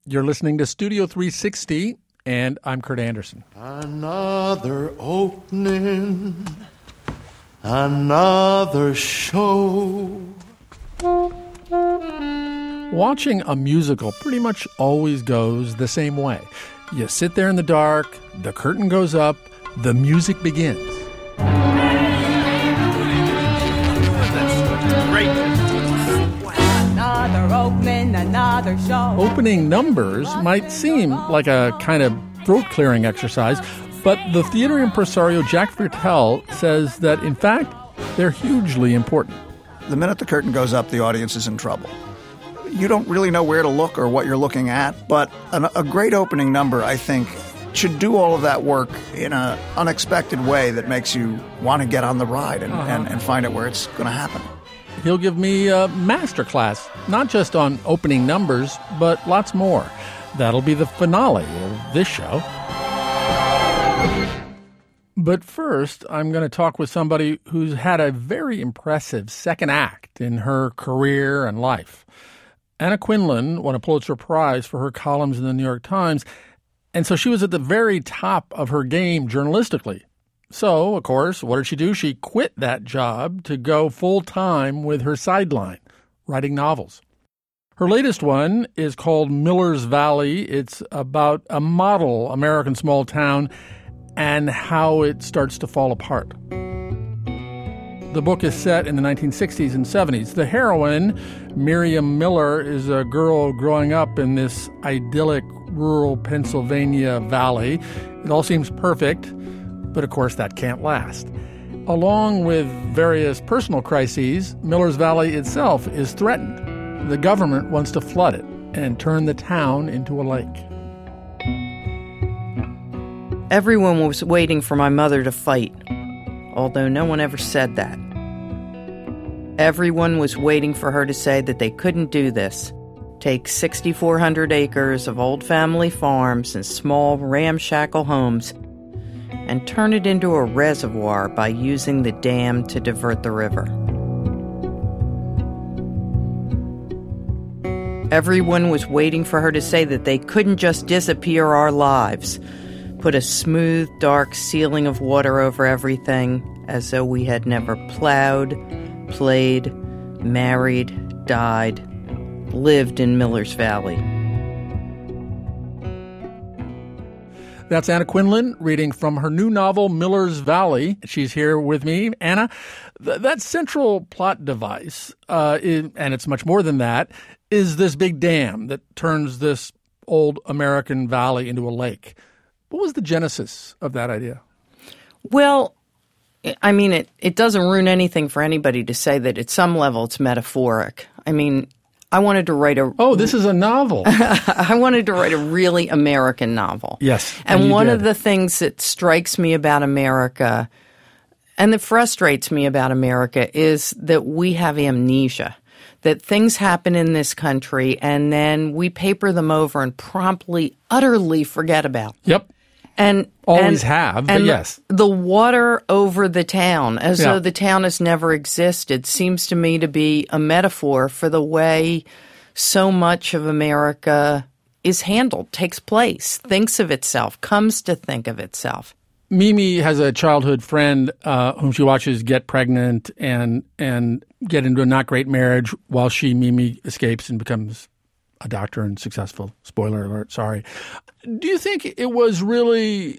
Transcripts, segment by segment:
You're listening to Studio 360, and I'm Kurt Anderson. Another opening, another show. Watching a musical pretty much always goes the same way. You sit there in the dark, the curtain goes up, the music begins. Another show. Opening numbers might seem like a kind of throat-clearing exercise, but the theater impresario Jack Viertel says that, in fact, they're hugely important. The minute the curtain goes up, the audience is in trouble. You don't really know where to look or what you're looking at, but a great opening number, I think, should do all of that work in an unexpected way that makes you want to get on the ride and find out where it's going to happen. He'll give me a masterclass, not just on opening numbers, but lots more. That'll be the finale of this show. But first, I'm going to talk with somebody who's had a very impressive second act in her career and life. Anna Quindlen won a Pulitzer Prize for her columns in the New York Times, and so she was at the very top of her game journalistically. So, of course, what did she do? She quit that job to go full-time with her sideline, writing novels. Her latest one is called Miller's Valley. It's about a model American small town and how it starts to fall apart. The book is set in the 1960s and 70s. The heroine, Miriam Miller, is a girl growing up in this idyllic rural Pennsylvania valley. It all seems perfect, but of course that can't last. Along with various personal crises, Miller's Valley itself is threatened. The government wants to flood it and turn the town into a lake. Everyone was waiting for my mother to fight, although no one ever said that. Everyone was waiting for her to say that they couldn't do this. Take 6,400 acres of old family farms and small ramshackle homes and turn it into a reservoir by using the dam to divert the river. Everyone was waiting for her to say that they couldn't just disappear our lives, put a smooth, dark ceiling of water over everything, as though we had never plowed, played, married, died, lived in Miller's Valley. That's Anna Quindlen reading from her new novel, Miller's Valley. She's here with me. Anna, that central plot device, and it's much more than that, is this big dam that turns this old American valley into a lake. What was the genesis of that idea? Well, I mean, it doesn't ruin anything for anybody to say that at some level it's metaphoric. I mean, I wanted to write a... Oh, this is a novel. I wanted to write a really American novel. Yes. And one of the things that strikes me about America and that frustrates me about America is that we have amnesia, that things happen in this country and then we paper them over and promptly, utterly forget about. Yep. And always have, but yes. The water over the town, as though the town has never existed, seems to me to be a metaphor for the way so much of America is handled, takes place, thinks of itself, comes to think of itself. Mimi has a childhood friend whom she watches get pregnant and get into a not great marriage while Mimi, escapes and becomes a doctor and successful. Spoiler alert, sorry. Do you think it was really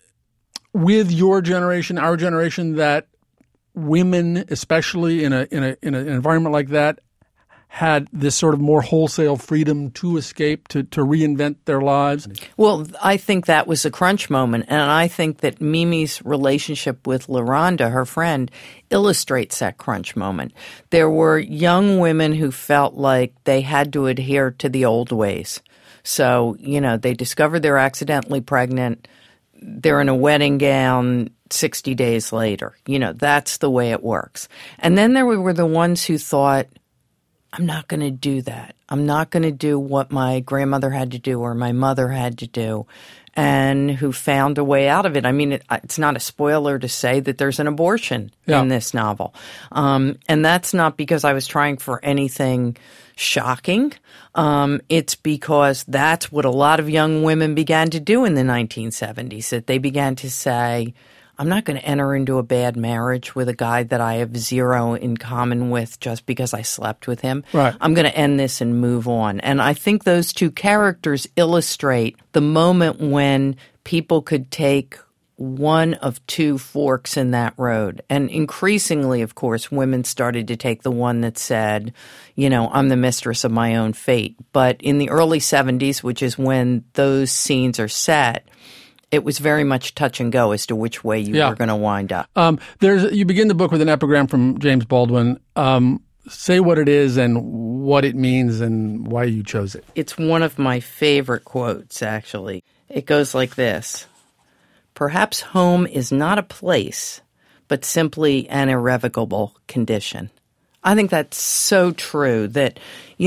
with your generation, our generation, that women, especially in an environment like that, had this sort of more wholesale freedom to escape, to reinvent their lives? Well, I think that was a crunch moment, and I think that Mimi's relationship with LaRhonda, her friend, illustrates that crunch moment. There were young women who felt like they had to adhere to the old ways. So, they discovered they're accidentally pregnant. They're in a wedding gown 60 days later. That's the way it works. And then there were the ones who thought, I'm not going to do that. I'm not going to do what my grandmother had to do or my mother had to do, and who found a way out of it. I mean, it's not a spoiler to say that there's an abortion in this novel. And that's not because I was trying for anything shocking. It's because that's what a lot of young women began to do in the 1970s, that they began to say, I'm not going to enter into a bad marriage with a guy that I have zero in common with just because I slept with him. Right. I'm going to end this and move on. And I think those two characters illustrate the moment when people could take one of two forks in that road. And increasingly, of course, women started to take the one that said, I'm the mistress of my own fate. But in the early 70s, which is when those scenes are set, it was very much touch and go as to which way you were going to wind up. You begin the book with an epigram from James Baldwin. Say what it is and what it means and why you chose it. It's one of my favorite quotes, actually. It goes like this. Perhaps home is not a place, but simply an irrevocable condition. I think that's so true that,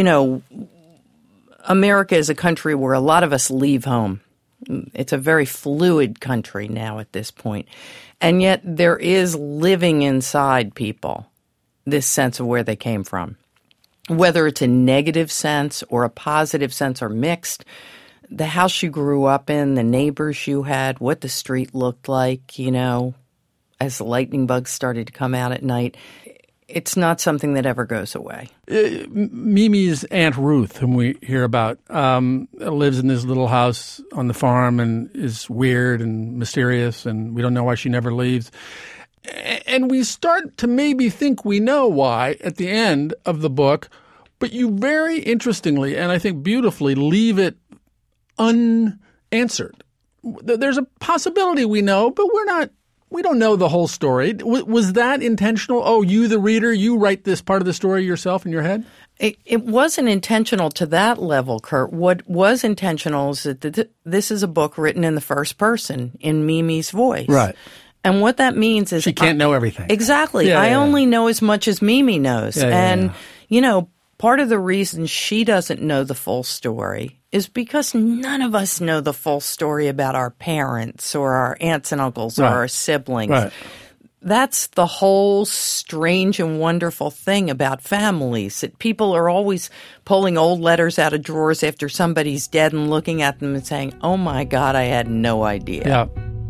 America is a country where a lot of us leave home. It's a very fluid country now at this point. And yet there is living inside people this sense of where they came from. Whether it's a negative sense or a positive sense or mixed, the house you grew up in, the neighbors you had, what the street looked like, as the lightning bugs started to come out at night. It's not something that ever goes away. Mimi's Aunt Ruth, whom we hear about, lives in this little house on the farm and is weird and mysterious, and we don't know why she never leaves. And we start to maybe think we know why at the end of the book, but you very interestingly, and I think beautifully, leave it unanswered. There's a possibility we know, but we don't know the whole story. Was that intentional? Oh, you, the reader, you write this part of the story yourself in your head? It wasn't intentional to that level, Kurt. What was intentional is that this is a book written in the first person, in Mimi's voice. Right. And what that means is... She can't know everything. Exactly. Yeah, I only know as much as Mimi knows. Yeah. Part of the reason she doesn't know the full story is because none of us know the full story about our parents or our aunts and uncles or our siblings. Right. That's the whole strange and wonderful thing about families, that people are always pulling old letters out of drawers after somebody's dead and looking at them and saying, oh my God, I had no idea. Yeah.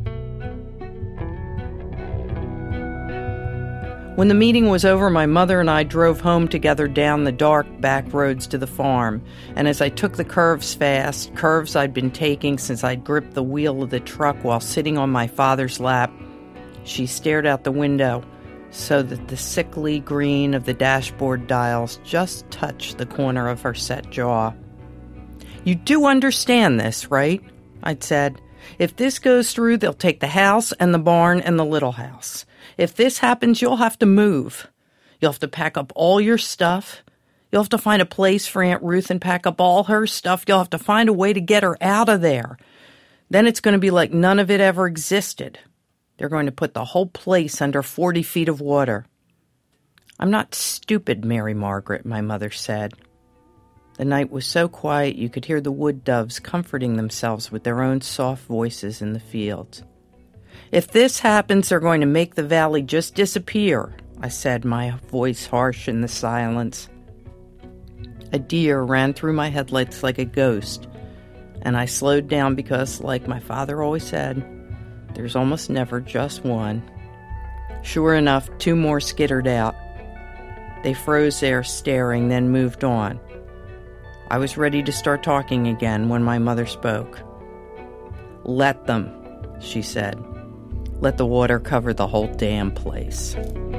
When the meeting was over, my mother and I drove home together down the dark back roads to the farm. And as I took the curves fast, curves I'd been taking since I'd gripped the wheel of the truck while sitting on my father's lap, she stared out the window so that the sickly green of the dashboard dials just touched the corner of her set jaw. You do understand this, right? I'd said. If this goes through, they'll take the house and the barn and the little house. If this happens, you'll have to move. You'll have to pack up all your stuff. You'll have to find a place for Aunt Ruth and pack up all her stuff. You'll have to find a way to get her out of there. Then it's going to be like none of it ever existed. They're going to put the whole place under 40 feet of water. I'm not stupid, Mary Margaret, my mother said. The night was so quiet you could hear the wood doves comforting themselves with their own soft voices in the fields. If this happens, they're going to make the valley just disappear, I said, my voice harsh in the silence. A deer ran through my headlights like a ghost, and I slowed down because, like my father always said, there's almost never just one. Sure enough, two more skittered out. They froze there staring, then moved on. I was ready to start talking again when my mother spoke. Let them, she said. Let the water cover the whole damn place.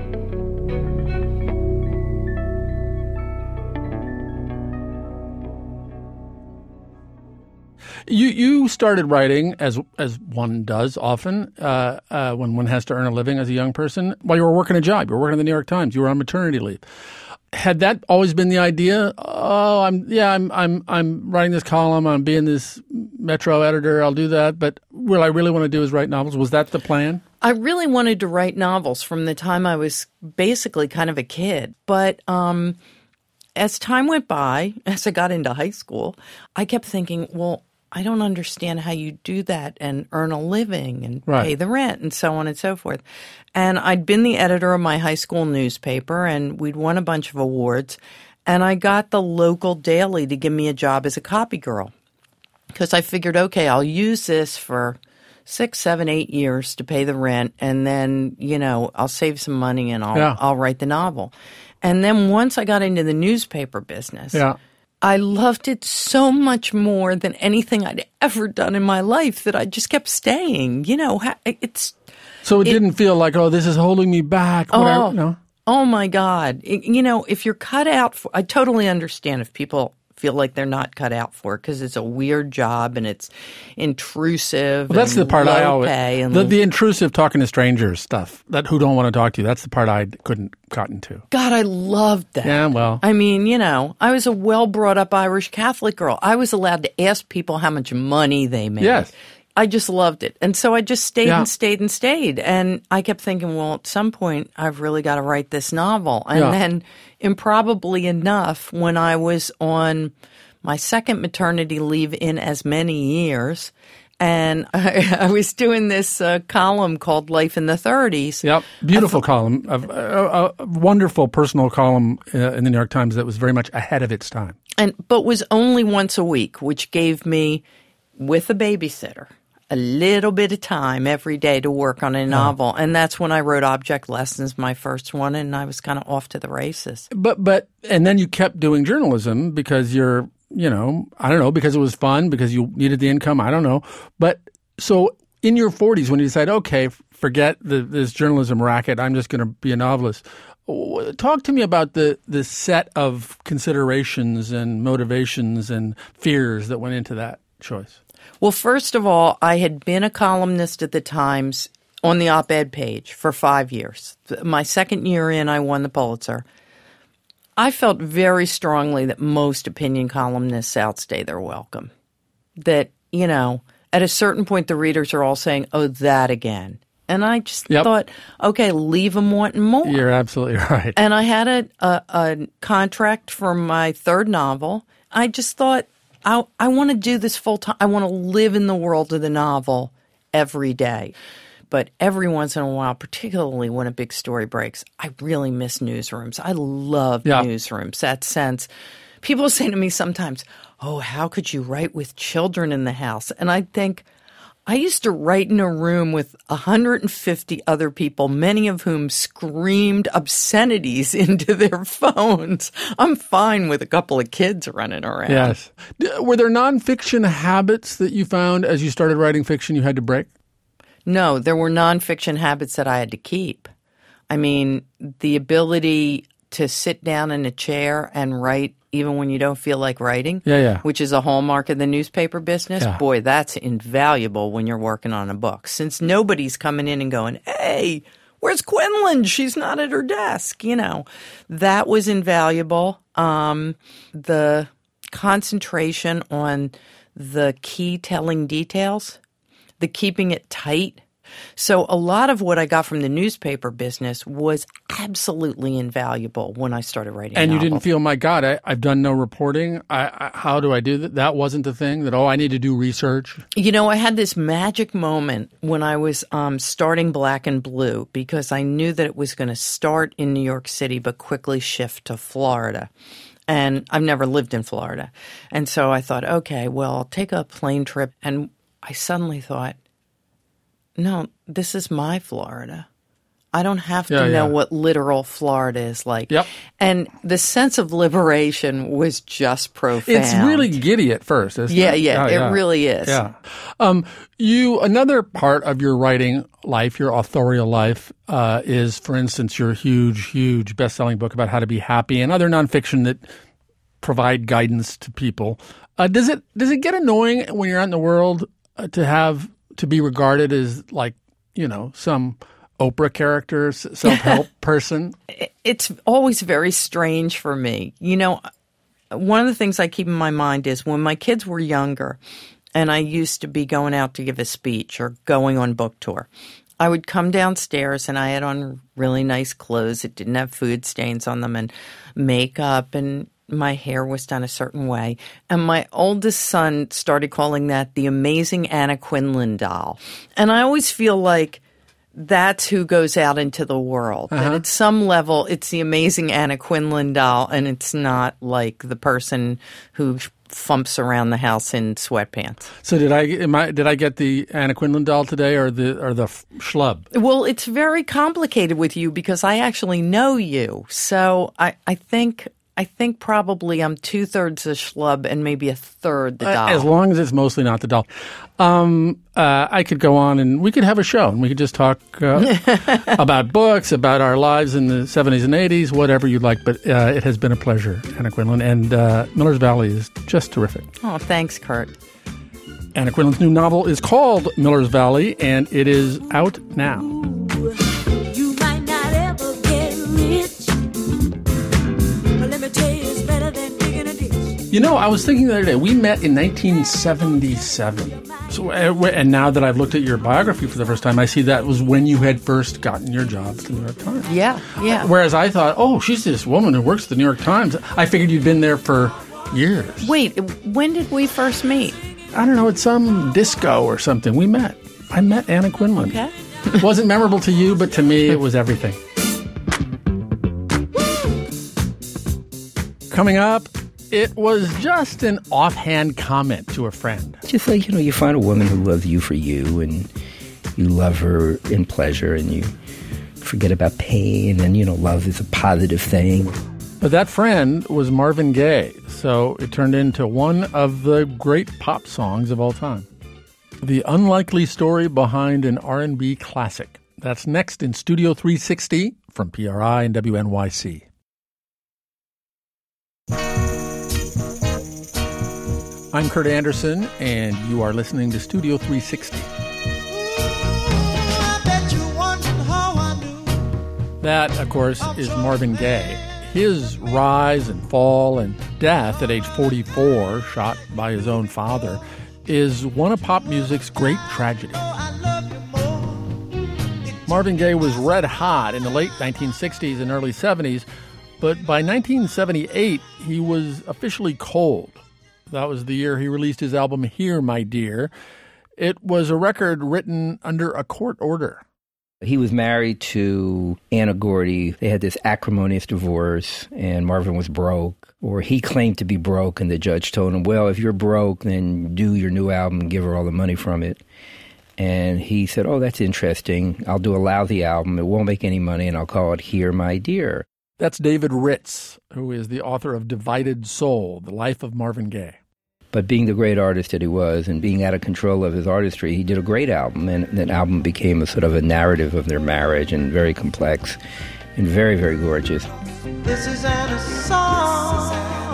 You started writing, as one does often, when one has to earn a living as a young person, while you were working a job. You were working at the New York Times. You were on maternity leave. Had that always been the idea? Oh, I'm writing this column. I'm being this Metro editor. I'll do that. But what I really want to do is write novels. Was that the plan? I really wanted to write novels from the time I was basically kind of a kid. But as time went by, as I got into high school, I kept thinking, well, I don't understand how you do that and earn a living and pay the rent and so on and so forth. And I'd been the editor of my high school newspaper, and we'd won a bunch of awards. And I got the local daily to give me a job as a copy girl because I figured, okay, I'll use this for 6, 7, 8 years to pay the rent, and then, I'll save some money and I'll write the novel. And then once I got into the newspaper business, I loved it so much more than anything I'd ever done in my life that I just kept staying. So it didn't feel like, oh, this is holding me back. No. Oh my God. If you're cut out for, I totally understand if people feel like they're not cut out for it because it's a weird job and it's intrusive. Well, that's and the part I always, pay the intrusive talking to strangers stuff who don't want to talk to you. That's the part I couldn't cotton to. God, I loved that. Yeah, well. I mean, I was a well brought up Irish Catholic girl. I was allowed to ask people how much money they made. Yes. I just loved it. And so I just stayed and stayed and stayed. And I kept thinking, well, at some point, I've really got to write this novel. And then, improbably enough, when I was on my second maternity leave in as many years, and I was doing this column called Life in the 30s. Yep, beautiful column, a wonderful personal column in the New York Times that was very much ahead of its time. But was only once a week, which gave me, with a babysitter, a little bit of time every day to work on a novel. And that's when I wrote Object Lessons, my first one, and I was kind of off to the races. And then you kept doing journalism because you're, I don't know, because it was fun, because you needed the income, I don't know. But so in your 40s, when you decide, okay, forget this journalism racket, I'm just going to be a novelist. Talk to me about the set of considerations and motivations and fears that went into that choice. Well, first of all, I had been a columnist at the Times on the op-ed page for 5 years. My second year in, I won the Pulitzer. I felt very strongly that most opinion columnists outstay their welcome. That, at a certain point, the readers are all saying, oh, that again. And I just thought, okay, leave them wanting more. You're absolutely right. And I had a contract for my third novel. I just thought, I want to do this full time. I want to live in the world of the novel every day. But every once in a while, particularly when a big story breaks, I really miss newsrooms. I love newsrooms, that sense. People say to me sometimes, oh, how could you write with children in the house? And I think, I used to write in a room with 150 other people, many of whom screamed obscenities into their phones. I'm fine with a couple of kids running around. Yes. Were there nonfiction habits that you found as you started writing fiction you had to break? No, there were nonfiction habits that I had to keep. I mean, the ability to sit down in a chair and write even when you don't feel like writing, which is a hallmark of the newspaper business. Yeah. Boy, that's invaluable when you're working on a book, since nobody's coming in and going, hey, where's Quinlan? She's not at her desk. That was invaluable. The concentration on the key telling details, the keeping it tight. So a lot of what I got from the newspaper business was absolutely invaluable when I started writing And novels. You didn't feel, my God, I've done no reporting. How do I do that? That wasn't the thing that, I need to do research. I had this magic moment when I was starting Black and Blue, because I knew that it was going to start in New York City but quickly shift to Florida. And I've never lived in Florida. And so I thought, okay, well, I'll take a plane trip. And I suddenly thought, no, this is my Florida. I don't have to know what literal Florida is like. Yep. And the sense of liberation was just profound. It's really giddy at first, isn't it? It really is. Yeah. Another part of your writing life, your authorial life, is, for instance, your huge best-selling book about how to be happy and other nonfiction that provide guidance to people. Does it get annoying when you're out in the world to be regarded as some Oprah character, self-help person? It's always very strange for me. One of the things I keep in my mind is when my kids were younger and I used to be going out to give a speech or going on book tour, I would come downstairs and I had on really nice clothes that didn't have food stains on them and makeup, and my hair was done a certain way. And my oldest son started calling that the amazing Anna Quinlan doll. And I always feel like that's who goes out into the world. And at some level, it's the amazing Anna Quindlen doll, and it's not like the person who thumps around the house in sweatpants. So did I get the Anna Quindlen doll today, or the schlub? Well, it's very complicated with you because I actually know you. So I think probably I'm 2/3 the schlub and maybe 1/3 the doll. As long as it's mostly not the doll. I could go on and we could have a show and we could just talk about books, about our lives in the 70s and 80s, whatever you'd like. But it has been a pleasure, Anna Quindlen. And Miller's Valley is just terrific. Oh, thanks, Kurt. Anna Quindlen's new novel is called Miller's Valley, and it is out now. You might not ever get rich, but let me tell you, it's better than digging a ditch. You know, I was thinking the other day, we met in 1977. So, and now that I've looked at your biography for the first time, I see that was when you had first gotten your job at the New York Times. Yeah. Whereas I thought, oh, she's this woman who works at the New York Times. I figured you'd been there for years. Wait, when did we first meet? I don't know, at some disco or something. I met Anna Quindlen. Okay. It wasn't memorable to you, but to me, it was everything. Coming up, it was just an offhand comment to a friend. Just like, you find a woman who loves you for you, and you love her in pleasure, and you forget about pain, and, love is a positive thing. But that friend was Marvin Gaye, so it turned into one of the great pop songs of all time. The unlikely story behind an R&B classic. That's next in Studio 360 from PRI and WNYC. I'm Kurt Anderson, and you are listening to Studio 360. That, of course, is Marvin Gaye. His rise and fall and death at age 44, shot by his own father, is one of pop music's great tragedies. Marvin Gaye was red hot in the late 1960s and early 70s, but by 1978, he was officially cold. That was the year he released his album Here, My Dear. It was a record written under a court order. He was married to Anna Gordy. They had this acrimonious divorce, and Marvin was broke, or he claimed to be broke, and the judge told him, well, if you're broke, then do your new album and give her all the money from it. And he said, oh, that's interesting. I'll do a lousy album. It won't make any money, and I'll call it Here, My Dear. That's David Ritz, who is the author of Divided Soul, The Life of Marvin Gaye. But being the great artist that he was and being out of control of his artistry, he did a great album. And that album became a sort of a narrative of their marriage, and very complex and very, very gorgeous. This is a song.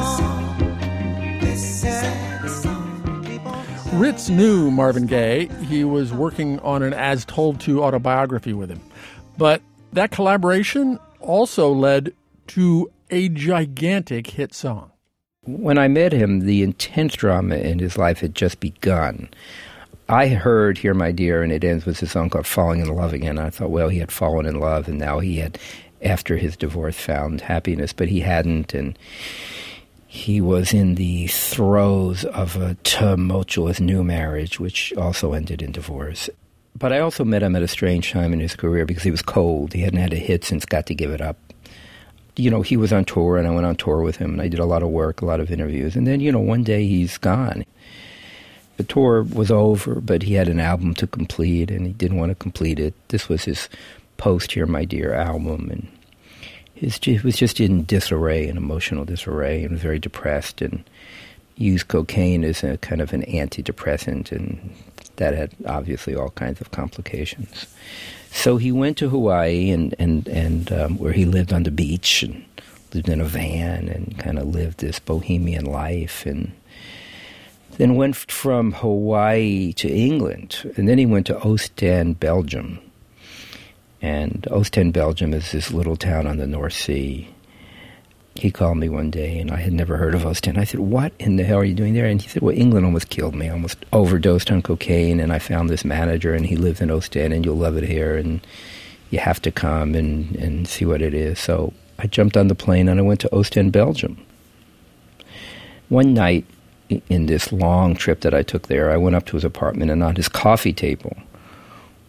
Ritz knew Marvin Gaye. He was working on an As Told To autobiography with him. But that collaboration also led to a gigantic hit song. When I met him, the intense drama in his life had just begun. I heard Here, My Dear, and it ends with a song called Falling in Love Again. I thought, well, he had fallen in love, and now he had, after his divorce, found happiness. But he hadn't, and he was in the throes of a tumultuous new marriage, which also ended in divorce. But I also met him at a strange time in his career because he was cold. He hadn't had a hit since Got to Give It Up. He was on tour, and I went on tour with him, and I did a lot of work, a lot of interviews. And then, one day he's gone. The tour was over, but he had an album to complete, and he didn't want to complete it. This was his post-Here, My Dear album, and he was just in disarray, an emotional disarray, and was very depressed, and used cocaine as a kind of an antidepressant, and that had obviously all kinds of complications. So he went to Hawaii, and where he lived on the beach and lived in a van and kind of lived this bohemian life, and then went from Hawaii to England, and then he went to Ostend, Belgium. And Ostend, Belgium is this little town on the North Sea. He called me one day, and I had never heard of Ostend. I said, what in the hell are you doing there? And he said, well, England almost killed me. I almost overdosed on cocaine, and I found this manager, and he lives in Ostend, and you'll love it here, and you have to come and see what it is. So I jumped on the plane, and I went to Ostend, Belgium. One night in this long trip that I took there, I went up to his apartment, and on his coffee table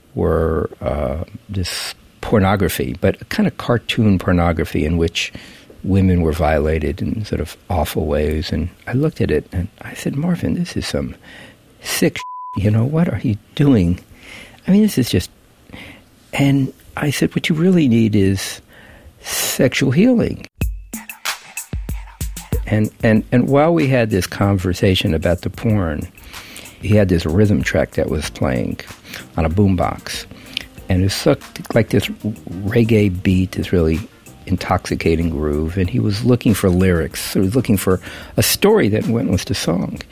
were this pornography, but a kind of cartoon pornography in which women were violated in sort of awful ways. And I looked at it and I said, Marvin, this is some sick shit. You know, what are you doing? I mean, this is just... And I said, what you really need is sexual healing. And while we had this conversation about the porn, he had this rhythm track that was playing on a boombox. And it was like this reggae beat, this really intoxicating groove. And he was looking for lyrics. So he was looking for a story that went with the song.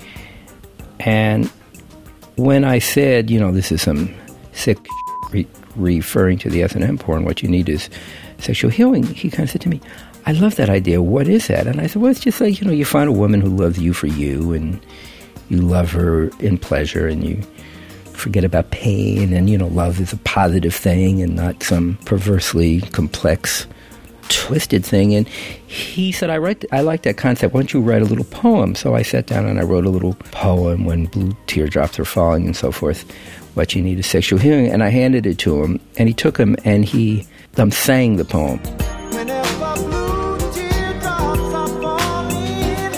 And when I said, you know, this is some sick referring to the S&M porn, what you need is sexual healing, he kind of said to me, I love that idea. What is that? And I said, well, it's just like, you know, you find a woman who loves you for you, and you love her in pleasure, and you forget about pain, and, you know, love is a positive thing and not some perversely complex, twisted thing. And he said, I like that concept. Why don't you write a little poem? So I sat down and I wrote a little poem, When Blue Teardrops Are Falling and so forth. What you need is sexual healing. And I handed it to him, and he took him and he sang the poem. Whenever blue teardrops are falling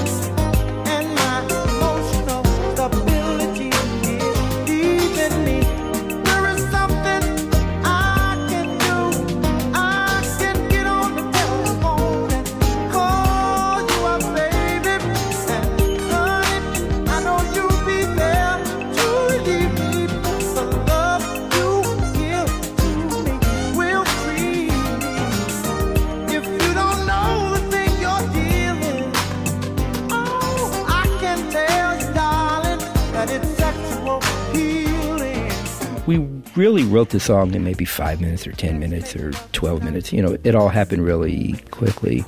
and my emotional stability is leaving me, there is something I can do. I can get on the telephone and call you up, baby. And honey, I know you'll be there to relieve me. The love you give to me will free me. If you don't know the thing you're dealing, oh, I can tell you, darling, that it's sexual healing. We really wrote the song in maybe 5 minutes or 10 minutes or 12 minutes. You know, it all happened really quickly.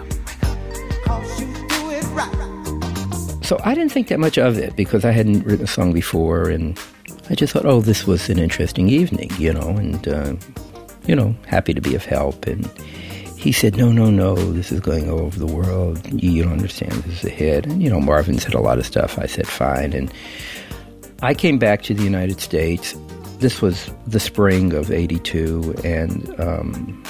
'Cause you do it right. So I didn't think that much of it because I hadn't written a song before, and I just thought, oh, this was an interesting evening, you know, and, you know, happy to be of help. And he said, no, this is going all over the world. You don't understand, this is a hit. And, you know, Marvin said a lot of stuff. I said, fine. And I came back to the United States. This was the spring of '82, and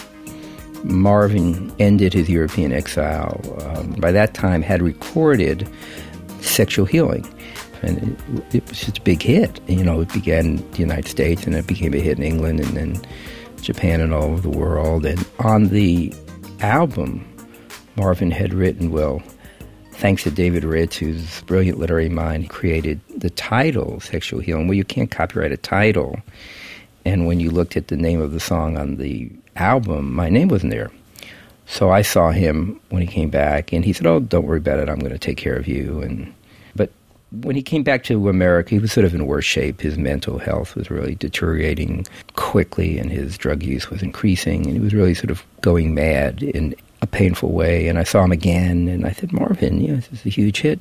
Marvin ended his European exile. By that time, had recorded Sexual Healing. And it was just a big hit. You know, it began in the United States, and it became a hit in England, and then Japan and all over the world. And on the album, Marvin had written, well, thanks to David Ritz, whose brilliant literary mind, created the title, Sexual Healing. Well, you can't copyright a title. And when you looked at the name of the song on the album, my name wasn't there. So I saw him when he came back, and he said, oh, don't worry about it, I'm going to take care of you. But when he came back to America, he was sort of in worse shape. His mental health was really deteriorating quickly, and his drug use was increasing, and he was really sort of going mad in a painful way. And I saw him again, and I said, Marvin, you know, this is a huge hit.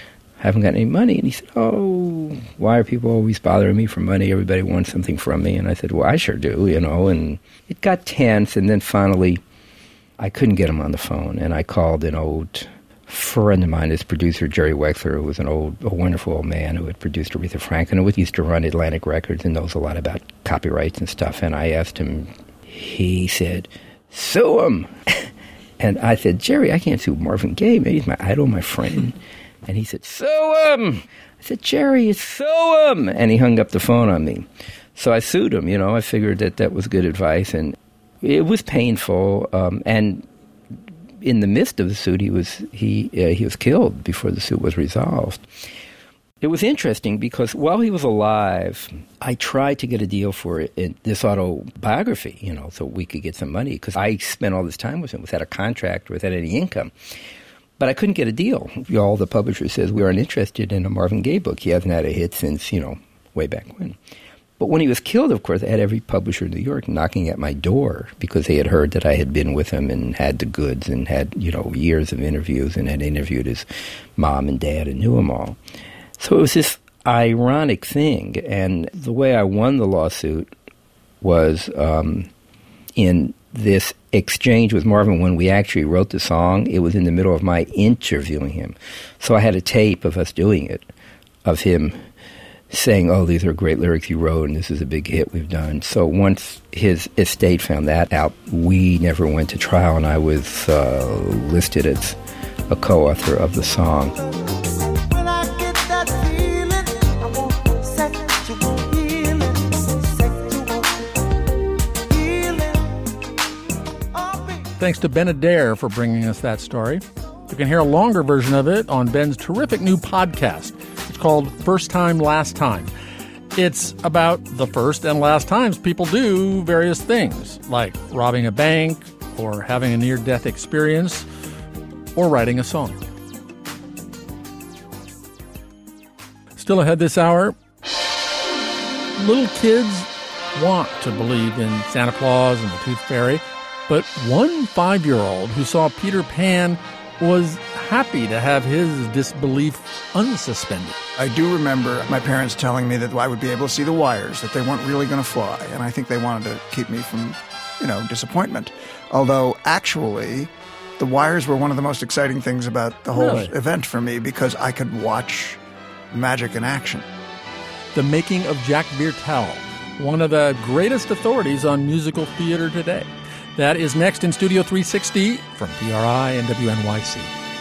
I haven't got any money. And he said, oh, why are people always bothering me for money? Everybody wants something from me. And I said, well, I sure do, you know. And it got tense, and then finally I couldn't get him on the phone, and I called an old friend of mine, his producer, Jerry Wexler, who was a wonderful old man who had produced Aretha Franklin, who used to run Atlantic Records and knows a lot about copyrights and stuff. And I asked him, he said, sue him. And I said, Jerry, I can't sue Marvin Gaye. He's my idol, my friend. And he said, sue him. I said, Jerry, sue him. And he hung up the phone on me. So I sued him, you know. I figured that was good advice. And it was painful. And in the midst of the suit, he was killed before the suit was resolved. It was interesting because while he was alive, I tried to get a deal for this autobiography, you know, so we could get some money, because I spent all this time with him without a contract, without any income. But I couldn't get a deal. All the publisher says we aren't interested in a Marvin Gaye book. He hasn't had a hit since, you know, way back when. But when he was killed, of course, I had every publisher in New York knocking at my door because they had heard that I had been with him and had the goods and had, you know, years of interviews and had interviewed his mom and dad and knew them all. So it was this ironic thing. And the way I won the lawsuit was in this exchange with Marvin when we actually wrote the song. It was in the middle of my interviewing him. So I had a tape of us doing it, of him saying, oh, these are great lyrics you wrote and this is a big hit we've done. So once his estate found that out, we never went to trial, and I was listed as a co-author of the song. When I get that feeling, I want sexual healing, sexual healing. Oh, baby. Thanks to Ben Adair for bringing us that story. You can hear a longer version of it on Ben's terrific new podcast. It's called First Time, Last Time. It's about the first and last times people do various things, like robbing a bank, or having a near-death experience, or writing a song. Still ahead this hour, little kids want to believe in Santa Claus and the Tooth Fairy, but one 5-year-old who saw Peter Pan was happy to have his disbelief unsuspended. I do remember my parents telling me that I would be able to see the wires, that they weren't really going to fly, and I think they wanted to keep me from, disappointment. Although, actually, the wires were one of the most exciting things about the whole event for me, because I could watch magic in action. The making of Jack Viertel, one of the greatest authorities on musical theater today. That is next in Studio 360 from PRI and WNYC.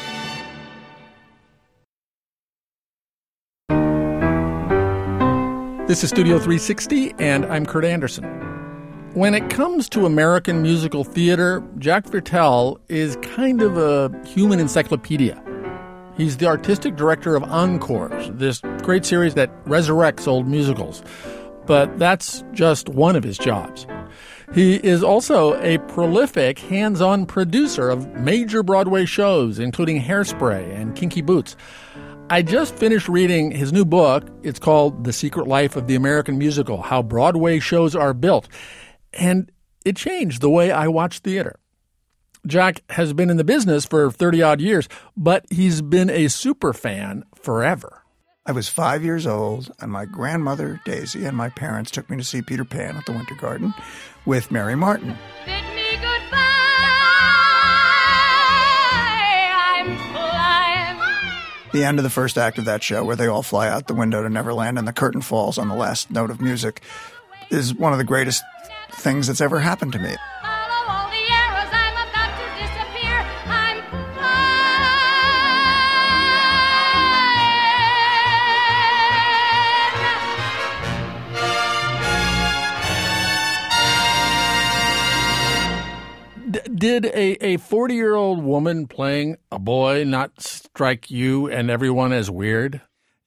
This is Studio 360, and I'm Kurt Anderson. When it comes to American musical theater, Jack Viertel is kind of a human encyclopedia. He's the artistic director of Encores, this great series that resurrects old musicals. But that's just one of his jobs. He is also a prolific hands-on producer of major Broadway shows, including Hairspray and Kinky Boots. I just finished reading his new book. It's called The Secret Life of the American Musical, How Broadway Shows Are Built. And it changed the way I watch theater. Jack has been in the business for 30-odd years, but he's been a super fan forever. I was 5 years old, and my grandmother, Daisy, and my parents took me to see Peter Pan at the Winter Garden with Mary Martin. Bid me goodbye, I'm flying. The end of the first act of that show, where they all fly out the window to Neverland and the curtain falls on the last note of music, is one of the greatest things that's ever happened to me. Follow all the arrows, I'm about to disappear. I'm flying. Did a 40-year-old woman playing a boy not strike you and everyone as weird?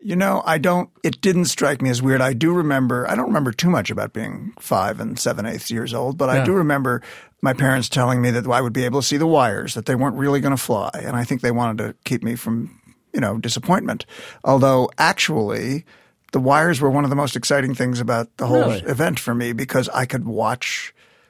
It didn't strike me as weird. I don't remember too much about being 5 and 7/8 years old, but I do remember my parents telling me that I would be able to see the wires, that they weren't really going to fly. And I think they wanted to keep me from, disappointment. Although, actually, the wires were one of the most exciting things about the whole event for me, because I could watch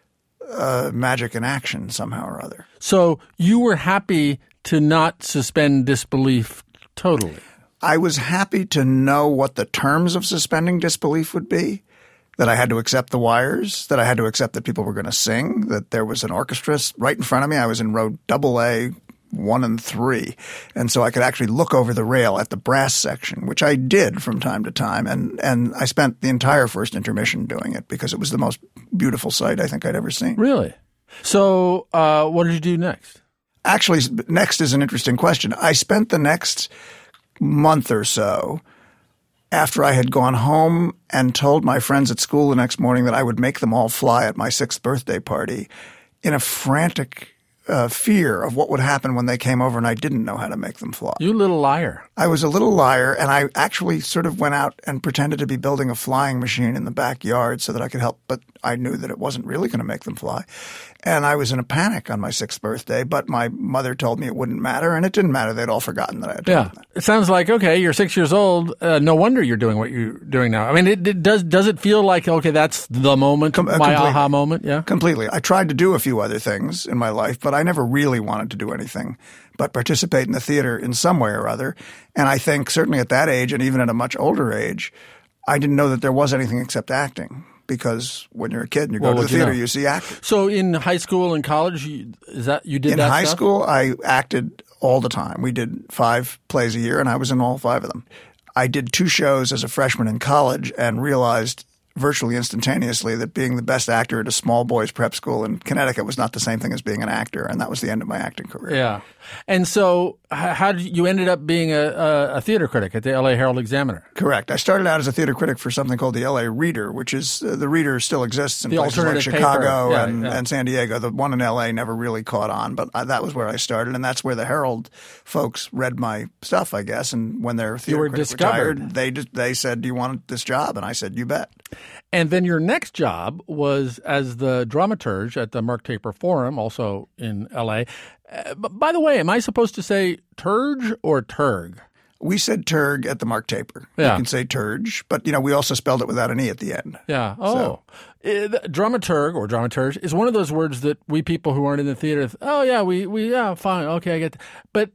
magic in action somehow or other. So you were happy to not suspend disbelief totally? I was happy to know what the terms of suspending disbelief would be, that I had to accept the wires, that I had to accept that people were going to sing, that there was an orchestra right in front of me. I was in row AA, 1 and 3. And so I could actually look over the rail at the brass section, which I did from time to time. And I spent the entire first intermission doing it, because it was the most beautiful sight I think I'd ever seen. Really? So what did you do next? Actually, next is an interesting question. I spent the next month or so, after I had gone home and told my friends at school the next morning that I would make them all fly at my 6th birthday party, in a frantic fear of what would happen when they came over and I didn't know how to make them fly. You little liar. I was a little liar, and I actually sort of went out and pretended to be building a flying machine in the backyard so that I could help, but I knew that it wasn't really going to make them fly. And I was in a panic on my 6th birthday, but my mother told me it wouldn't matter, and it didn't matter. They'd all forgotten that I had told them that. It sounds like, okay, you're 6 years old. No wonder you're doing what you're doing now. I mean, does it feel like, okay, that's the moment, my aha moment? Yeah, completely. I tried to do a few other things in my life, but I never really wanted to do anything but participate in the theater in some way or other. And I think certainly at that age, and even at a much older age, I didn't know that there was anything except acting. Because when you're a kid and you go to the theater, you see acting. So in high school and college, you did that stuff? In high school, I acted all the time. We did 5 plays a year, and I was in all 5 of them. I did 2 shows as a freshman in college and realized virtually instantaneously that being the best actor at a small boys prep school in Connecticut was not the same thing as being an actor, and that was the end of my acting career. Yeah. And so how did you ended up being a theater critic at the L.A. Herald Examiner? Correct. I started out as a theater critic for something called the L.A. Reader, which is the Reader still exists in The places like alternative Chicago paper. and San Diego. The one in L.A. never really caught on, but that was where I started, and that's where the Herald folks read my stuff, I guess. And when their theater were critic discovered. retired, they said, "Do you want this job?" And I said, "You bet." And then your next job was as the dramaturge at the Mark Taper Forum, also in L.A. By the way, am I supposed to say Turge or Turg? We said Turg at the Mark Taper. Yeah. You can say Turge, but we also spelled it without an E at the end. Yeah. Oh. Dramaturg or dramaturge is one of those words that we people who aren't in the theater, fine, okay, I get that. But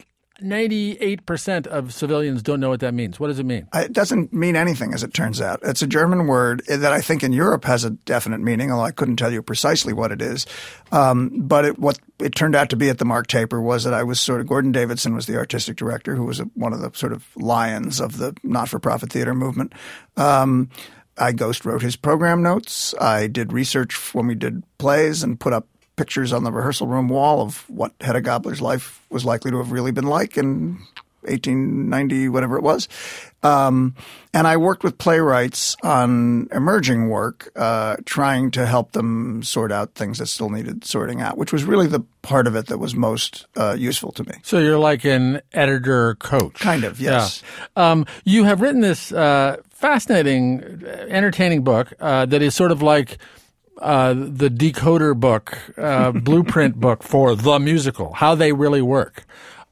98% of civilians don't know what that means. What does it mean? It doesn't mean anything, as it turns out. It's a German word that I think in Europe has a definite meaning, although I couldn't tell you precisely what it is. But what it turned out to be at the Mark Taper was that I was Gordon Davidson was the artistic director, who was one of the sort of lions of the not-for-profit theater movement. I ghost wrote his program notes. I did research when we did plays and put up pictures on the rehearsal room wall of what Hedda Gabler's life was likely to have really been like in 1890, whatever it was. And I worked with playwrights on emerging work, trying to help them sort out things that still needed sorting out, which was really the part of it that was most useful to me. So you're like an editor coach. Kind of, yes. Yeah. You have written this fascinating, entertaining book that is sort of like the decoder book, blueprint book for the musical, how they really work.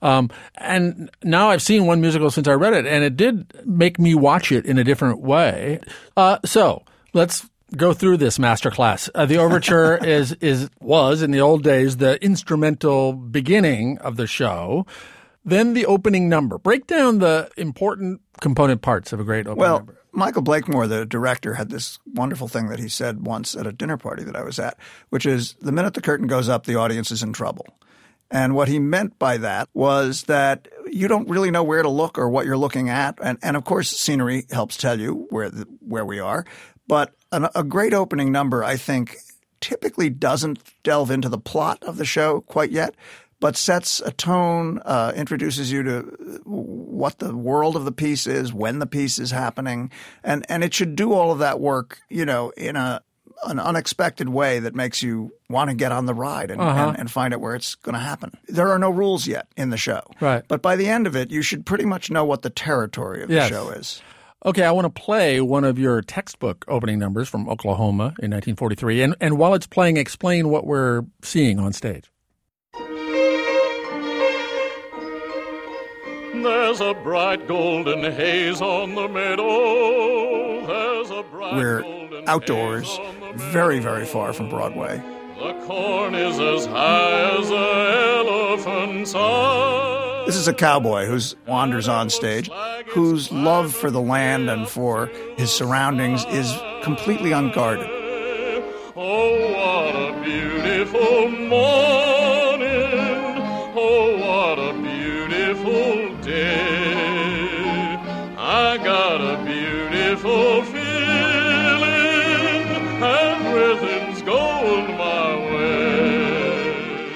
And now I've seen one musical since I read it, and it did make me watch it in a different way. So let's go through this masterclass. The overture was in the old days the instrumental beginning of the show. Then the opening number. Break down the important component parts of a great opening number. Michael Blakemore, the director, had this wonderful thing that he said once at a dinner party that I was at, which is the minute the curtain goes up, the audience is in trouble. And what he meant by that was that you don't really know where to look or what you're looking at. And of course, scenery helps tell you where we are. But a great opening number, I think, typically doesn't delve into the plot of the show quite yet, but sets a tone, introduces you to what the world of the piece is, when the piece is happening. And it should do all of that work, in an unexpected way that makes you want to get on the ride and find out where it's going to happen. There are no rules yet in the show. Right. But by the end of it, you should pretty much know what the territory of the show is. Okay, I want to play one of your textbook opening numbers from Oklahoma in 1943. And while it's playing, explain what we're seeing on stage. There's a bright golden haze on the meadow. There's a bright We're golden outdoors, haze on the meadow. very, very far from Broadway. The corn is as high as an elephant's eye. This is a cowboy who wanders on stage, whose love for the land and for his surroundings is completely unguarded. Oh, what a beautiful morning. Oh, what a beautiful day. I got a beautiful feeling, and everything's going my way.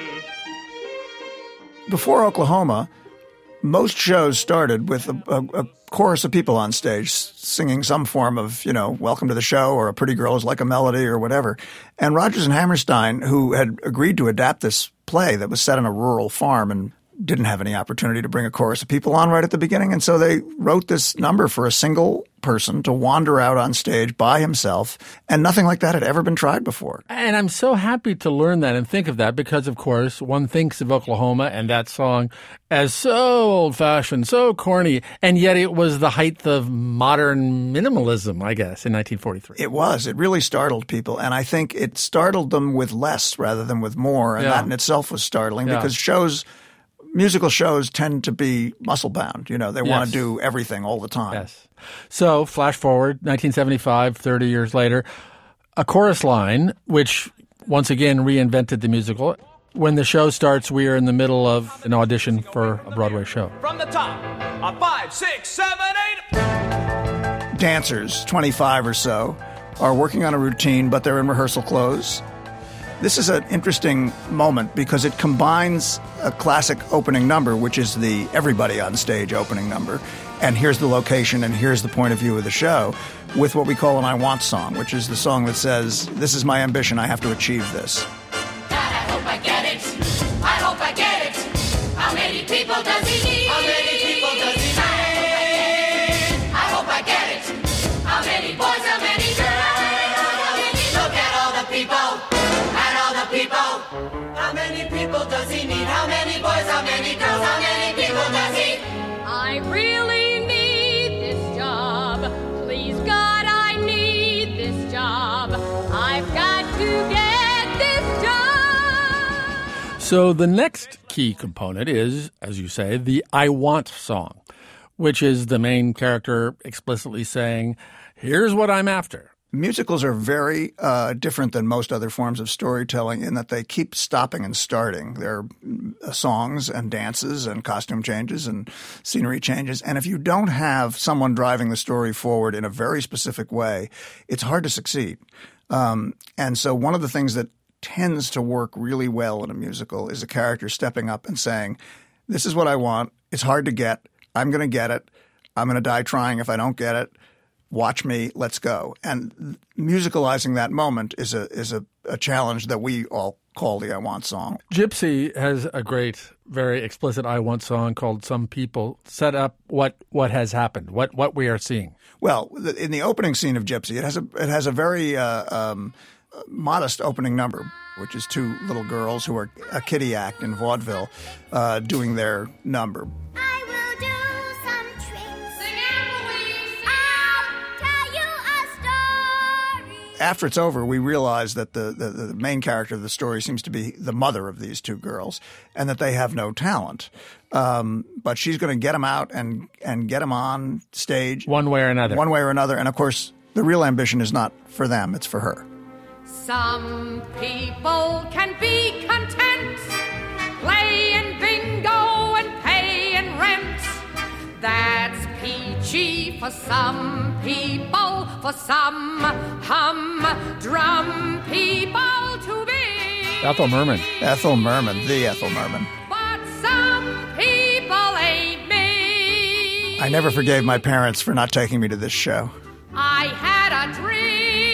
Before Oklahoma, most shows started with a chorus of people on stage singing some form of, welcome to the show or a pretty girl is like a melody or whatever. And Rodgers and Hammerstein, who had agreed to adapt this play that was set on a rural farm and didn't have any opportunity to bring a chorus of people on right at the beginning. And so they wrote this number for a single person to wander out on stage by himself. And nothing like that had ever been tried before. And I'm so happy to learn that and think of that because, of course, one thinks of Oklahoma and that song as so old-fashioned, so corny, and yet it was the height of modern minimalism, I guess, in 1943. It was. It really startled people. And I think it startled them with less rather than with more. And that in itself was startling because musical shows tend to be muscle-bound. They want to do everything all the time. Yes. So flash forward, 1975, 30 years later, a chorus line, which once again reinvented the musical. When the show starts, we are in the middle of an audition for a Broadway show. From the top, a 5, 6, 7, 8. Dancers, 25 or so, are working on a routine, but they're in rehearsal clothes. This is an interesting moment because it combines a classic opening number, which is the everybody on stage opening number, and here's the location and here's the point of view of the show, with what we call an I Want song, which is the song that says, this is my ambition, I have to achieve this. God, I hope I get it. I hope I get it. How many people does he need? How many people does he need? I hope I get it. How many boys, how many girls? Look at all the people. At all the people. How many people does he need? How many boys, how many girls? How many people does he? I really need this job. Please, God, I need this job. I've got to get this job. So the next key component is, as you say, the I Want song, which is the main character explicitly saying, here's what I'm after. Musicals are very different than most other forms of storytelling in that they keep stopping and starting. There are songs and dances and costume changes and scenery changes. And if you don't have someone driving the story forward in a very specific way, it's hard to succeed. And so one of the things that tends to work really well in a musical is a character stepping up and saying, this is what I want. It's hard to get. I'm going to get it. I'm going to die trying if I don't get it. Watch me, let's go. And musicalizing that moment is a challenge that we all call the I Want song. Gypsy has a great, very explicit I Want song called Some People Set Up What Has Happened, what we are seeing. Well, in the opening scene of Gypsy, it has a very modest opening number, which is two little girls who are a kiddie act in vaudeville doing their number. I will do some tricks. Sing it, please. I'll tell you a story. After it's over, we realize that the main character of the story seems to be the mother of these two girls and that they have no talent. But she's going to get them out and get them on stage. One way or another. One way or another. And, of course, the real ambition is not for them. It's for her. Some people can be content, playing bingo and paying rent. That's peachy for some people, for some humdrum people to be. Ethel Merman. Ethel Merman, the Ethel Merman. But some people ain't me. I never forgave my parents for not taking me to this show. I had a dream,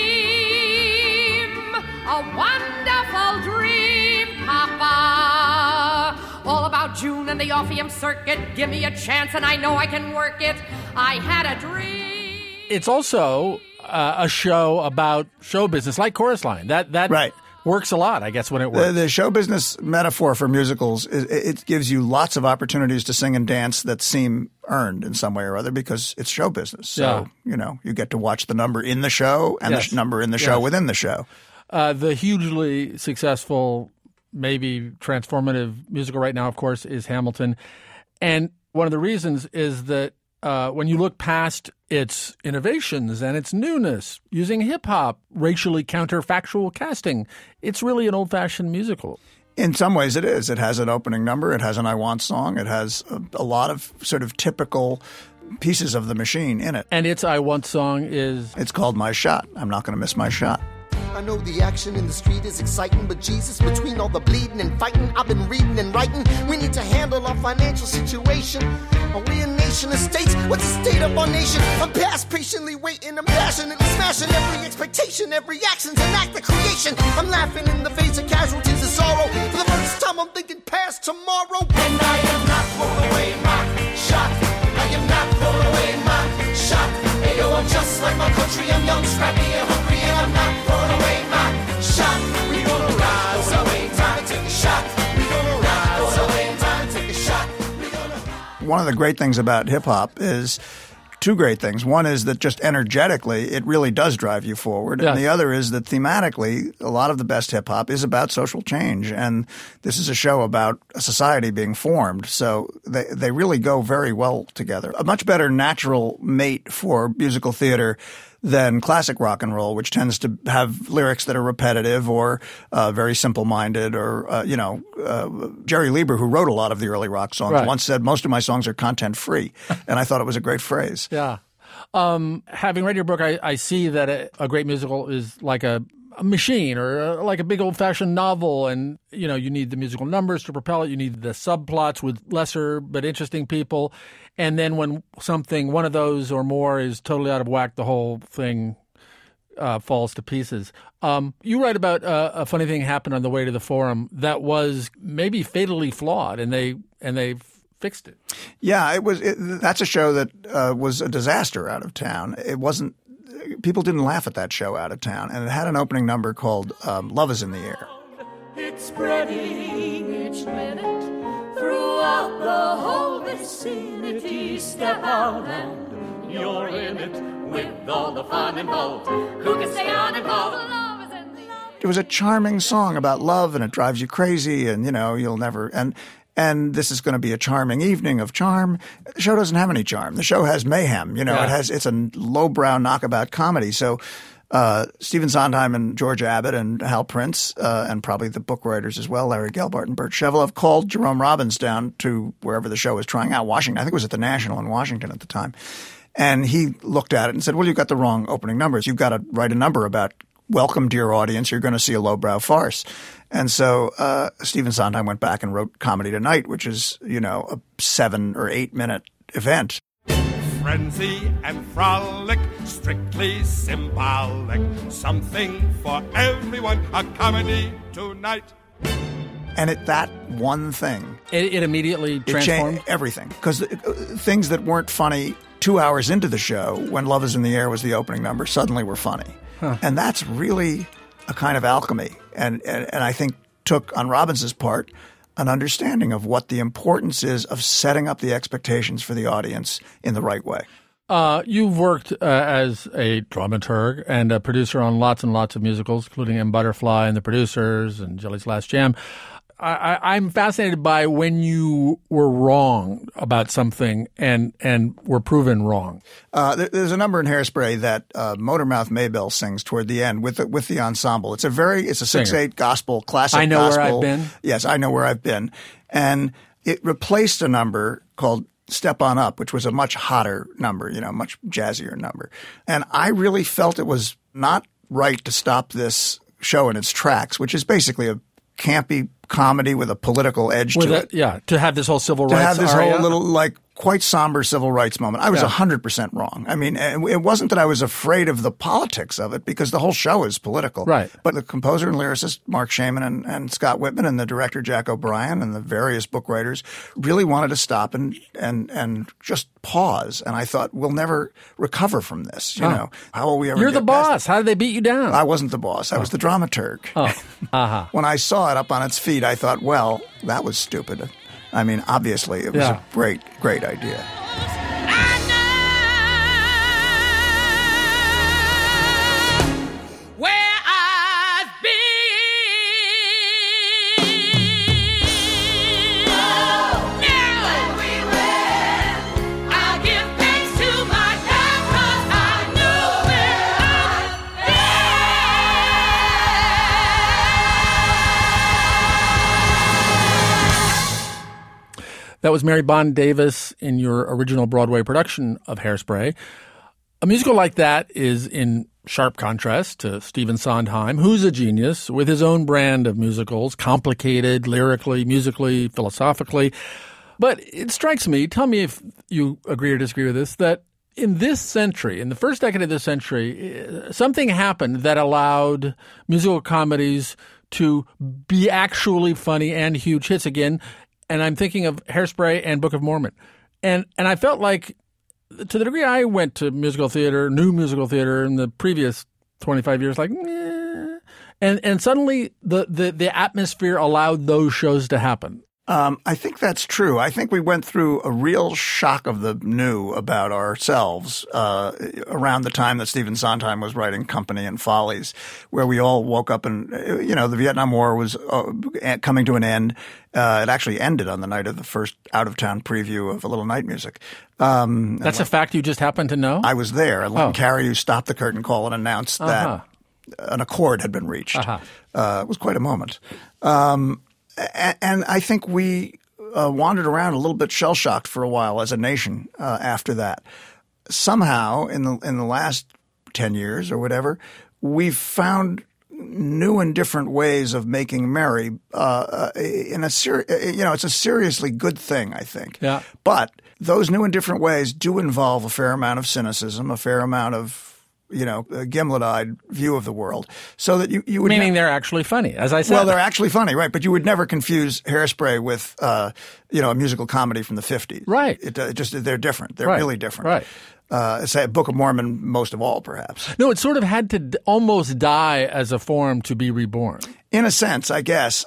a wonderful dream, Papa. All about June and the Orpheum Circuit. Give me a chance and I know I can work it. I had a dream. It's also a show about show business, like Chorus Line. That right. works a lot, I guess, when it works. The show business metaphor for musicals, it gives you lots of opportunities to sing and dance that seem earned in some way or other because it's show business. So, you get to watch the number in the show and the number in the show within the show. The hugely successful, maybe transformative musical right now, of course, is Hamilton. And one of the reasons is that when you look past its innovations and its newness, using hip-hop, racially counterfactual casting, it's really an old-fashioned musical. In some ways it is. It has an opening number. It has an I Want song. It has a lot of sort of typical pieces of the machine in it. And its I Want song is? It's called My Shot. I'm not going to miss my shot. I know the action in the street is exciting, but Jesus, between all the bleeding and fighting, I've been reading and writing. We need to handle our financial situation. Are we a nation of states? What's the state of our nation? I'm past patiently waiting, I'm passionately smashing every expectation, every action's an act of creation. I'm laughing in the face of casualties of sorrow. For the first time I'm thinking past tomorrow. And I am not throwing away my shot. I am not throwing away my shot. Hey yo, I'm just like my country. I'm young, scrappy, and hungry, and I'm not throwing away my shot. We gonna rise up, time to take a shot. We gonna rise up, time to take a shot. One of the great things about hip-hop is two great things. One is that just energetically, it really does drive you forward. Yes. And the other is that thematically, a lot of the best hip-hop is about social change. And this is a show about a society being formed. So they really go very well together. A much better natural mate for musical theater than classic rock and roll, which tends to have lyrics that are repetitive or very simple-minded. Or Jerry Lieber, who wrote a lot of the early rock songs, once said, "Most of my songs are content-free," and I thought it was a great phrase. Yeah. Having read your book, I see that a great musical is like a machine or like a big old-fashioned novel, and you need the musical numbers to propel it. You need the subplots with lesser but interesting people, and then when one of those or more is totally out of whack, the whole thing falls to pieces. You write about a funny thing happened on the way to the Forum that was maybe fatally flawed, and they fixed it. Yeah, that's a show that was a disaster out of town. It wasn't. People didn't laugh at that show out of town, and it had an opening number called "Love Is in the Air." It's spreading each minute throughout the whole vicinity. Step out and you're in it with all the fun involved. Who can stay uninvolved? Love is in the air. It was a charming song about love, and it drives you crazy, and you'll never and this is going to be a charming evening of charm. The show doesn't have any charm. The show has mayhem. It's a lowbrow knockabout comedy. So Stephen Sondheim and George Abbott and Hal Prince and probably the book writers as well, Larry Gelbart and Bert Shevelove, called Jerome Robbins down to wherever the show was trying out, Washington. I think it was at the National in Washington at the time. And he looked at it and said, "Well, you've got the wrong opening numbers. You've got to write a number about welcome, dear audience. You're going to see a lowbrow farce." And so Stephen Sondheim went back and wrote Comedy Tonight, which is, a 7 or 8 minute event. Frenzy and frolic, strictly symbolic. Something for everyone, a comedy tonight. And that one thing. It immediately transformed? It changed everything. Because things that weren't funny 2 hours into the show, when Love Is in the Air was the opening number, suddenly were funny. Huh. And that's really a kind of alchemy. And I think took on Robbins's part an understanding of what the importance is of setting up the expectations for the audience in the right way. You've worked as a dramaturg and a producer on lots and lots of musicals, including M. Butterfly and The Producers and Jelly's Last Jam. I'm fascinated by when you were wrong about something and were proven wrong. There's a number in Hairspray that Motormouth Maybelle sings toward the end with the ensemble. It's a 6/8 gospel, classic gospel. I Know Where I've Been. Yes, I Know Where I've Been. And it replaced a number called Step On Up, which was a much hotter number, much jazzier number. And I really felt it was not right to stop this show in its tracks, which is basically a campy comedy with a political edge to it. Yeah, to have this whole civil rights to have this aria. whole little quite somber civil rights moment. I was 100% wrong. I mean, it wasn't that I was afraid of the politics of it because the whole show is political. Right. But the composer and lyricist Mark Shaman and Scott Whitman and the director Jack O'Brien and the various book writers really wanted to stop and just pause. And I thought, we'll never recover from this. How will we ever? You're the boss. How did they beat you down? I wasn't the boss. I was the dramaturg. Oh. When I saw it up on its feet, I thought, well, that was stupid. I mean, obviously, it was a great, great idea. That was Mary Bond Davis in your original Broadway production of Hairspray. A musical like that is in sharp contrast to Stephen Sondheim, who's a genius with his own brand of musicals, complicated lyrically, musically, philosophically. But it strikes me, tell me if you agree or disagree with this, that in this century, in the first decade of this century, something happened that allowed musical comedies to be actually funny and huge hits again. And I'm thinking of Hairspray and Book of Mormon. And I felt like, to the degree I went to musical theater, new musical theater in the previous 25 years, and suddenly the atmosphere allowed those shows to happen. I think that's true. I think we went through a real shock of the new about ourselves around the time that Stephen Sondheim was writing Company and Follies, where we all woke up and, the Vietnam War was coming to an end. It actually ended on the night of the first out-of-town preview of A Little Night Music. That's a fact you just happened to know? I was there. And Len Carey, who stopped the curtain call and announced that an accord had been reached. It was quite a moment. And I think we wandered around a little bit shell-shocked for a while as a nation after that. Somehow, in the last 10 years or whatever, we've found new and different ways of making merry. It's a seriously good thing, I think. Yeah. But those new and different ways do involve a fair amount of cynicism, a fair amount of a gimlet-eyed view of the world, so that you would meaning they're actually funny, as I said. Well, they're actually funny, right? But you would never confuse Hairspray with a musical comedy from the 50s, right? They're different. They're really different, right? Say Book of Mormon, most of all, perhaps. No, it sort of had to almost die as a form to be reborn. In a sense, I guess,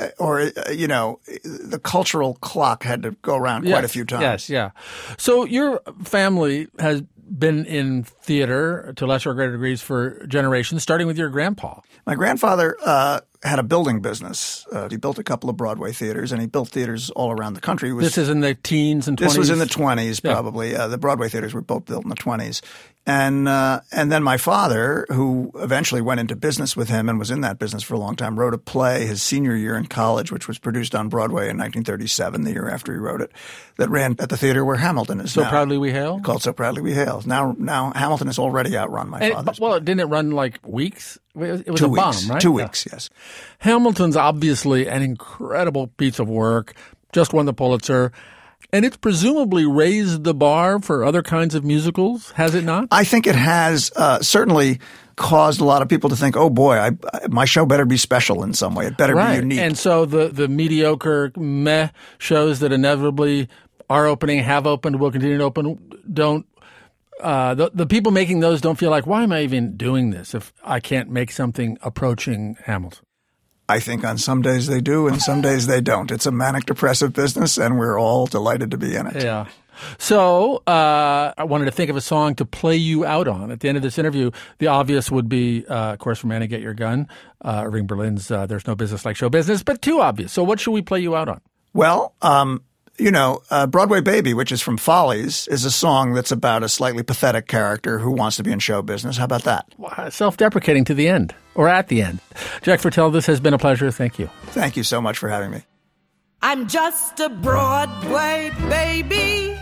the cultural clock had to go around quite a few times. Yes, yeah. So your family has been in theater to lesser or greater degrees for generations, starting with your grandpa. My grandfather had a building business. He built a couple of Broadway theaters, and he built theaters all around the country. This is in the teens and 20s? This was in the 20s, probably. The Broadway theaters were both built in the 20s. And then my father, who eventually went into business with him and was in that business for a long time, wrote a play his senior year in college, which was produced on Broadway in 1937, the year after he wrote it, that ran at the theater where Hamilton is now. So Proudly We Hail? Called So Proudly We Hail. Now Hamilton has already outrun my father's. Well, didn't it run like weeks? It was 2 a weeks. bomb, right? 2 weeks, yes. Hamilton's obviously an incredible piece of work, just won the Pulitzer. And it's presumably raised the bar for other kinds of musicals, has it not? I think it has certainly caused a lot of people to think, oh boy, my show better be special in some way. It better be unique. And so the mediocre meh shows that inevitably are opening, have opened, will continue to open, don't the people making those don't feel like, why am I even doing this if I can't make something approaching Hamilton? I think on some days they do and some days they don't. It's a manic depressive business and we're all delighted to be in it. Yeah. So I wanted to think of a song to play you out on. At the end of this interview, the obvious would be, of course, from Annie Get Your Gun, Irving Berlin's There's No Business Like Show Business, but too obvious. So what should we play you out on? Well, Broadway Baby, which is from Follies, is a song that's about a slightly pathetic character who wants to be in show business. How about that? Self-deprecating to the end, or at the end. Jack Fertel, this has been a pleasure. Thank you. Thank you so much for having me. I'm just a Broadway baby,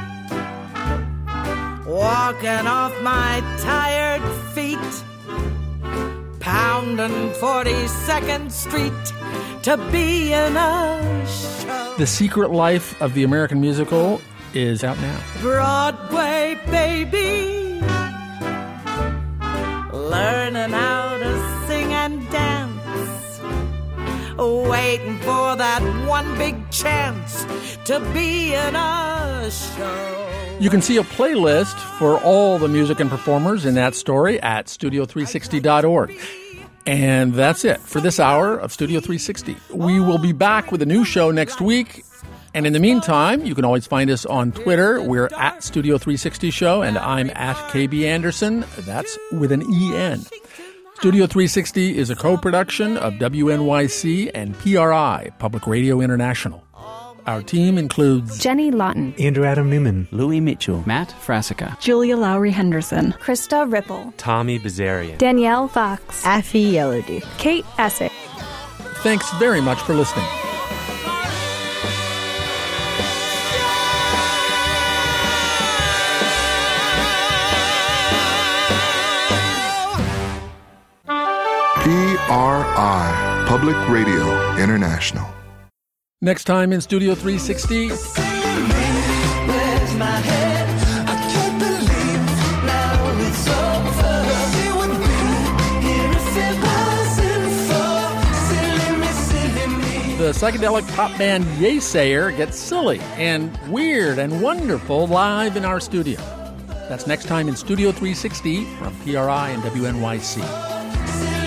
walking off my tired feet, pounding 42nd Street to be in a show. The Secret Life of the American Musical is out now. Broadway baby, learning how to sing and dance, waiting for that one big chance to be in a show. You can see a playlist for all the music and performers in that story at studio360.org. And that's it for this hour of Studio 360. We will be back with a new show next week. And in the meantime, you can always find us on Twitter. We're at Studio 360 Show, and I'm at KB Anderson. That's with an E-N. Studio 360 is a co-production of WNYC and PRI, Public Radio International. Our team includes Jenny Lawton, Andrew Adam Newman, Louis Mitchell, Matt Frasica, Julia Lowry Henderson, Krista Ripple, Tommy Bazarian, Danielle Fox, Affy Yellowdew, Kate Essex. Thanks very much for listening. PRI, Public Radio International. Next time in Studio 360. The psychedelic pop band Yesayer gets silly and weird and wonderful live in our studio. That's next time in Studio 360 from PRI and WNYC.